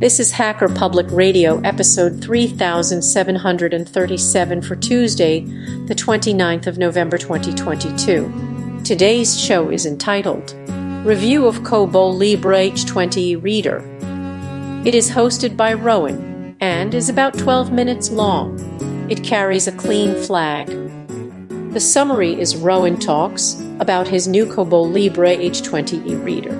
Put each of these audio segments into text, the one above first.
This is Hacker Public Radio, episode 3737 for Tuesday, the 29th of November 2022. Today's show is entitled, Review of Kobo Libre H20 Reader. It is hosted by Rowan and is about 12 minutes long. It carries a clean flag. The summary is Rowan talks about his new Kobo Libre H20 e-reader.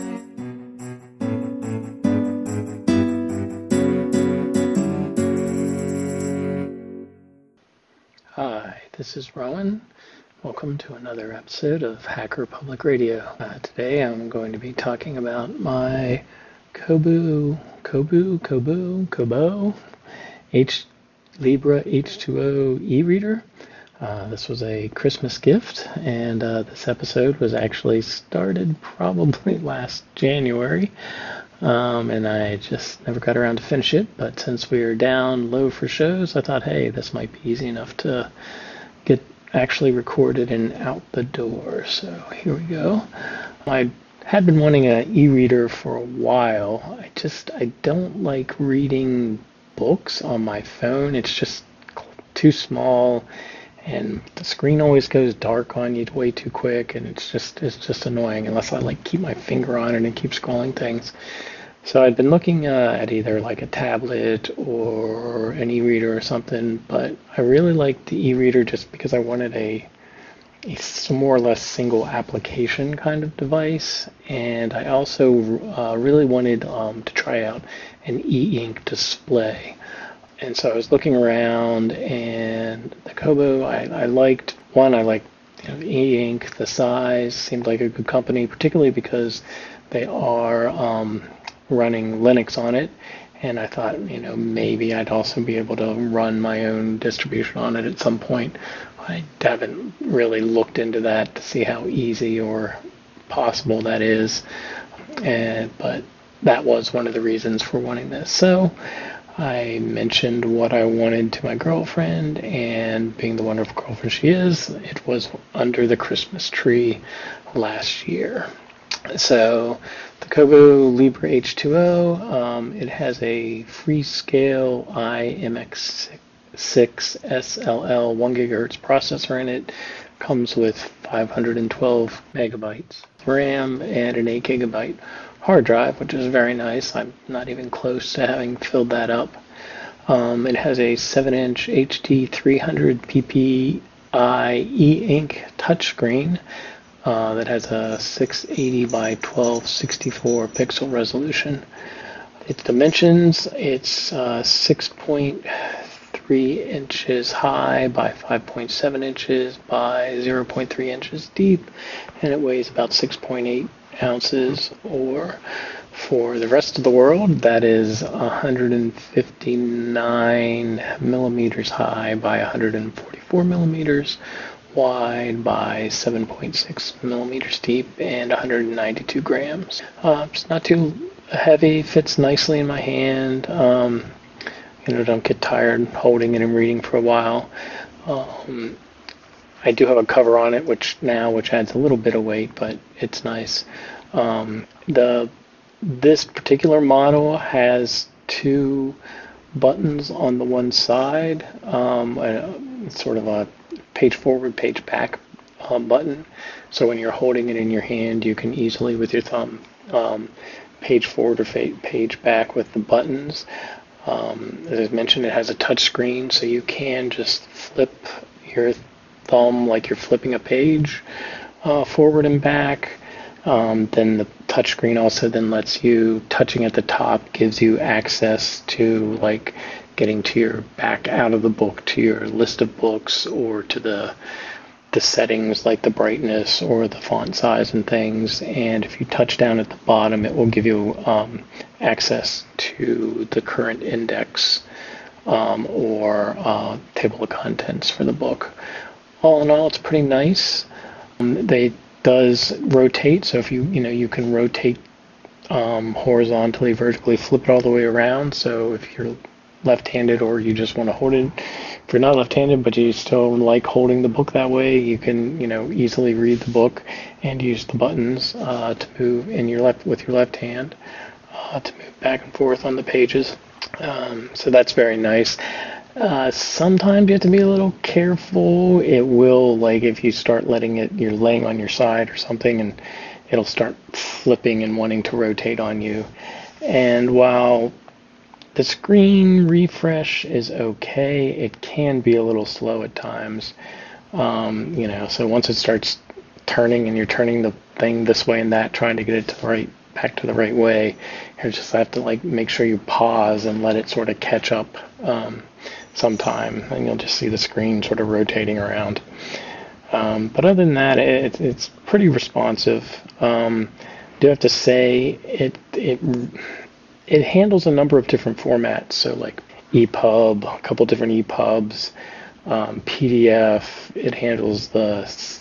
Hi, this is Rowan. Welcome to another episode of Hacker Public Radio. Today I'm going to be talking about my Kobo Libre H2O e-reader. This was a Christmas gift, and this episode was actually started probably last January, and I just never got around to finish it. But since we are down low for shows, I thought, hey, this might be easy enough to get actually recorded and out the door. So here we go. I had been wanting an e-reader for a while. I don't like reading books on my phone. It's just too small, and the screen always goes dark on you way too quick, and it's just annoying unless I keep my finger on it and keep scrolling things. So I'd been looking at either a tablet or an e-reader or something, but I really liked the e-reader just because I wanted a more or less single application kind of device, and I also really wanted to try out an e-ink display. And so I was looking around, and the Kobo, I liked the e-ink, the size seemed like a good company, particularly because they are running Linux on it, and I thought, maybe I'd also be able to run my own distribution on it at some point. I haven't really looked into that to see how easy or possible that is, but that was one of the reasons for wanting this. So I mentioned what I wanted to my girlfriend, and being the wonderful girlfriend she is, it was under the Christmas tree last year. So the Kobo Libre H2O, it has a Freescale IMX6 SLL 1 gigahertz processor in it. Comes with 512 megabytes RAM and an 8 gigabyte hard drive, which is very nice. I'm not even close to having filled that up. It has a 7-inch HD 300 ppi e-ink touchscreen that has a 680 by 1264 pixel resolution. Its dimensions, it's 6.3 inches high by 5.7 inches by 0.3 inches deep, and it weighs about 6.8 ounces, or for the rest of the world, that is 159 millimeters high by 144 millimeters wide by 7.6 millimeters deep and 192 grams. It's not too heavy, fits nicely in my hand. Don't get tired holding it and reading for a while. I do have a cover on it, which adds a little bit of weight, but it's nice. This particular model has two buttons on the one side, sort of a page forward, page back button. So when you're holding it in your hand, you can easily, with your thumb, page forward or page back with the buttons. As I mentioned, it has a touch screen, so you can just flip your thumb like you're flipping a page forward and back. Then the touchscreen also then lets you, touching at the top, gives you access to getting to your back out of the book, to your list of books, or to the settings like the brightness or the font size and things. And if you touch down at the bottom, it will give you access to the current index or table of contents for the book. All in all, it's pretty nice. They does rotate, so if you can rotate horizontally, vertically, flip it all the way around. So if you're left-handed or you just want to hold it, if you're not left-handed but you still like holding the book that way, you can easily read the book and use the buttons to move with your left hand. to move back and forth on the pages. So that's very nice. Sometimes you have to be a little careful. It will, like, if you start letting it, you're laying on your side or something, and it'll start flipping and wanting to rotate on you. And while the screen refresh is okay, it can be a little slow at times. So once it starts turning and you're turning the thing this way and that, trying to get it to the right, back to the right way, you just have to like make sure you pause and let it sort of catch up sometime, and you'll just see the screen sort of rotating around. But other than that, it's pretty responsive. Do have to say it handles a number of different formats, so like EPUB, a couple different EPUBs, PDF. It handles the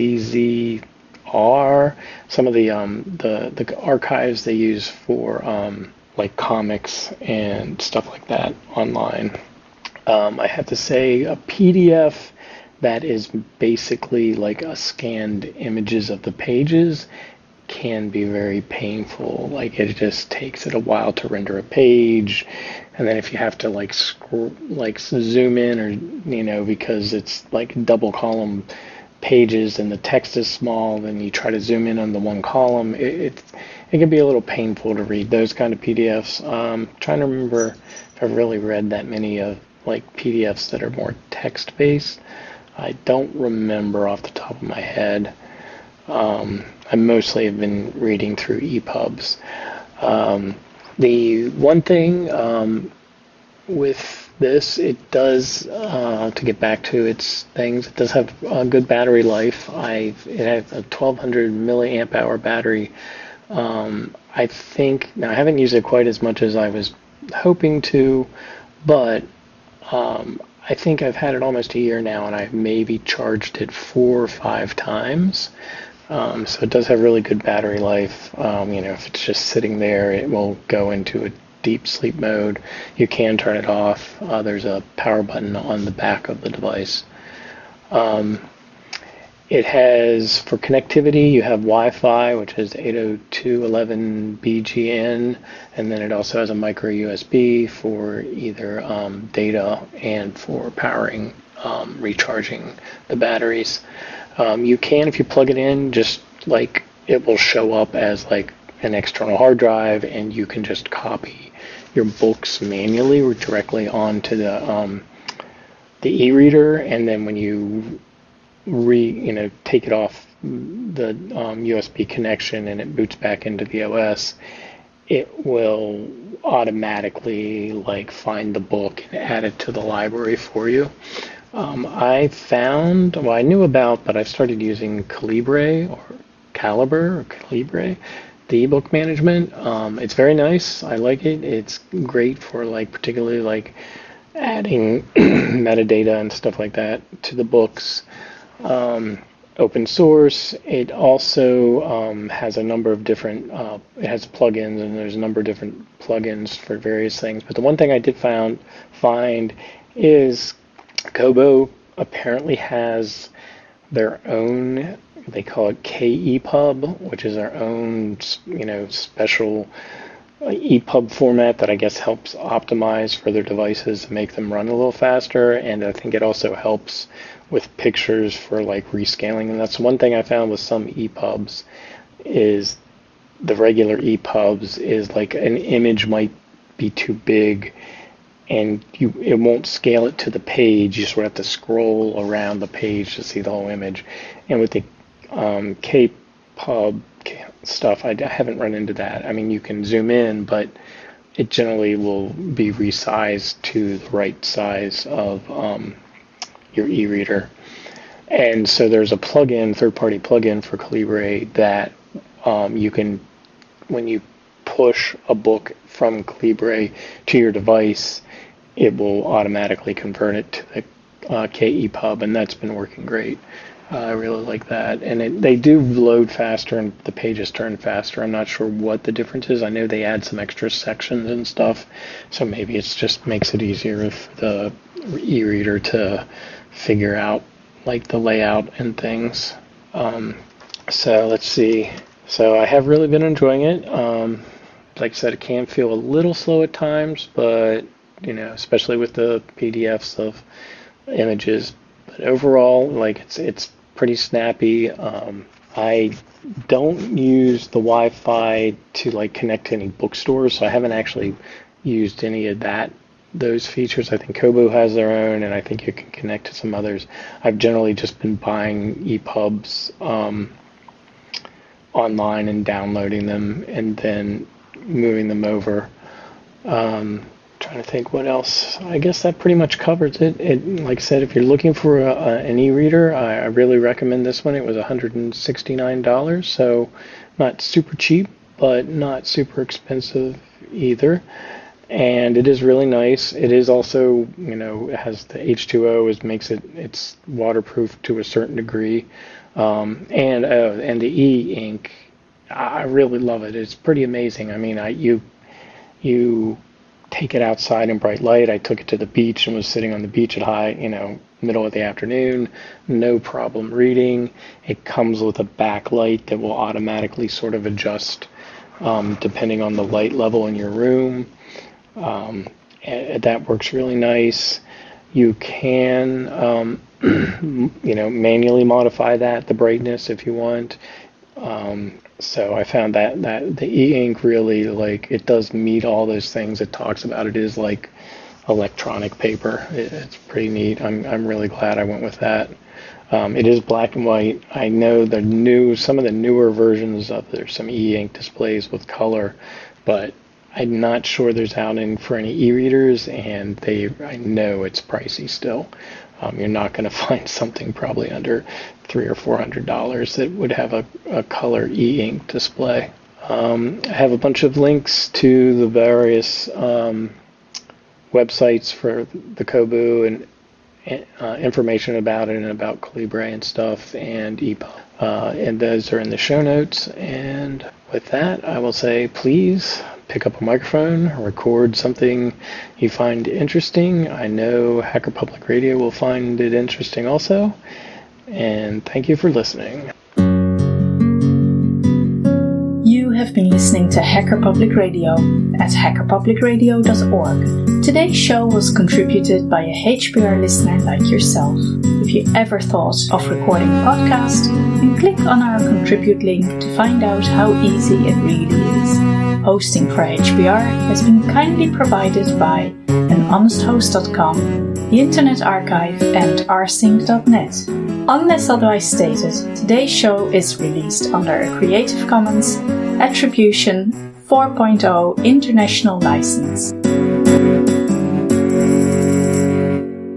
CZR, some of the archives they use for like comics and stuff like that online. I have to say a PDF that is basically like a scanned images of the pages can be very painful. Like it just takes it a while to render a page, and then if you have to like zoom in, or because it's like double column pages and the text is small, then you try to zoom in on the one column, it can be a little painful to read those kind of PDFs. Trying to remember if I've really read that many of like PDFs that are more text based. I don't remember off the top of my head. I mostly have been reading through EPUBs. The one thing with this, it does, to get back to its things, it does have a good battery life. It has a 1200 milliamp hour battery. I think, now I haven't used it quite as much as I was hoping to, but I think I've had it almost a year now, and I've maybe charged it 4 or 5 times. So it does have really good battery life. If it's just sitting there, it will go into a deep sleep mode. You can turn it off. There's a power button on the back of the device. It has, for connectivity, you have Wi-Fi, which is 802.11bgn, and then it also has a micro USB for either data and for powering, recharging the batteries. You can, if you plug it in, just like it will show up as like an external hard drive, and you can just copy your books manually or directly onto the e-reader, and then when you take it off the USB connection and it boots back into the OS, it will automatically like find the book and add it to the library for you. I knew about, but I've started using Calibre, the ebook management. It's very nice. I like it. It's great for like particularly like adding metadata and stuff like that to the books. Open source. It also has a number of different, it has plugins, and there's a number of different plugins for various things. But the one thing I did find is Kobo apparently has their own, they call it KEPUB, which is their own, special EPUB format that I guess helps optimize for their devices to make them run a little faster. And I think it also helps with pictures for like rescaling. And that's one thing I found with some EPUBs, is the regular EPUBs is like an image might be too big, and it won't scale it to the page. You sort of have to scroll around the page to see the whole image. And with the KPUB stuff, I haven't run into that. I mean, you can zoom in, but it generally will be resized to the right size of your e-reader. And so there's a plugin, third-party plugin for Calibre that you can, when you push a book from Calibre to your device, it will automatically convert it to the KEPUB, and that's been working great. I really like that. And they do load faster and the pages turn faster. I'm not sure what the difference is. I know they add some extra sections and stuff, so maybe it just makes it easier for the e-reader to figure out like the layout and things. So let's see. So I have really been enjoying it. like I said, it can feel a little slow at times, but especially with the PDFs of images. But overall, like it's pretty snappy. I don't use the Wi-Fi to like connect to any bookstores, so I haven't actually used any of those features. I think Kobo has their own, and I think you can connect to some others. I've generally just been buying EPUBs online and downloading them and then moving them over. Trying to think what else. I guess that pretty much covers it. Like I said, if you're looking for an e-reader, I really recommend this one. It was $169, so not super cheap, but not super expensive either. And it is really nice. It is also, it has the H2O, makes it's waterproof to a certain degree. And the e-ink, I really love it. It's pretty amazing. I mean, you take it outside in bright light. I took it to the beach and was sitting on the beach at middle of the afternoon. No problem reading. It comes with a backlight that will automatically sort of adjust depending on the light level in your room. That works really nice. You can, manually modify the brightness if you want. So I found that the e-ink really, it does meet all those things it talks about. It is like electronic paper. It's pretty neat. I'm really glad I went with that. It is black and white. I know some of the newer versions there's some e-ink displays with color, but I'm not sure there's out for any e-readers, and I know it's pricey still. You're not going to find something probably under $300 or $400 that would have a color e-ink display. I have a bunch of links to the various websites for the Kobo and information about it and about Calibre and stuff and EPUB. And those are in the show notes. And with that, I will say please pick up a microphone, record something you find interesting. I know Hacker Public Radio will find it interesting also. And thank you for listening. You have been listening to Hacker Public Radio at hackerpublicradio.org. Today's show was contributed by a HPR listener like yourself. If you ever thought of recording a podcast, then click on our contribute link to find out how easy it really is. Hosting for HPR has been kindly provided by anhonesthost.com, the Internet Archive, and rsync.net. Unless otherwise stated, today's show is released under a Creative Commons Attribution 4.0 International License.